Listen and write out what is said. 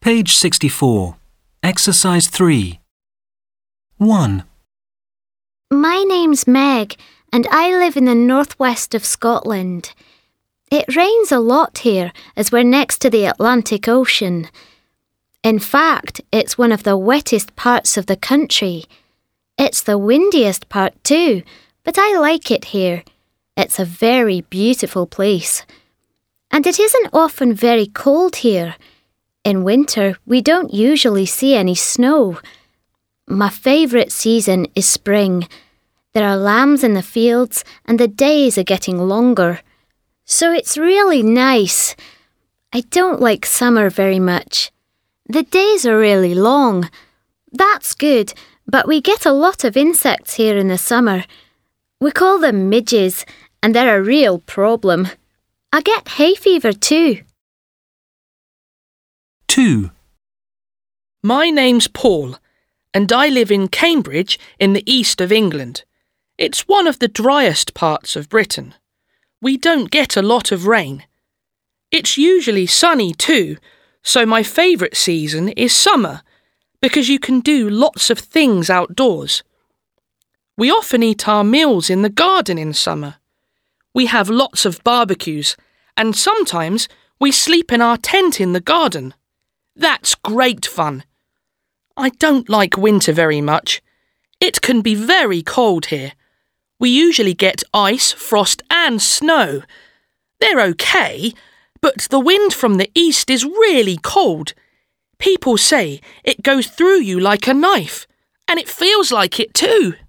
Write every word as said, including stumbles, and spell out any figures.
Page sixty-four. Exercise three. one. My name's Meg, and I live in the northwest of Scotland. It rains a lot here as we're next to the Atlantic Ocean. In fact, it's one of the wettest parts of the country. It's the windiest part too, but I like it here. It's a very beautiful place. And it isn't often very cold here. In winter, we don't usually see any snow. My favourite season is spring. There are lambs in the fields and the days are getting longer. So it's really nice. I don't like summer very much. The days are really long. That's good, but we get a lot of insects here in the summer. We call them midges, and they're a real problem. I get hay fever too. two. My name's Paul, and I live in Cambridge in the east of England. It's one of the driest parts of Britain. We don't get a lot of rain. It's usually sunny too, so my favourite season is summer, because you can do lots of things outdoors. We often eat our meals in the garden in summer. We have lots of barbecues, and sometimes we sleep in our tent in the garden. That's great fun. I don't like winter very much. It can be very cold here. We usually get ice, frost and snow. They're okay, but the wind from the east is really cold. People say it goes through you like a knife, and it feels like it too.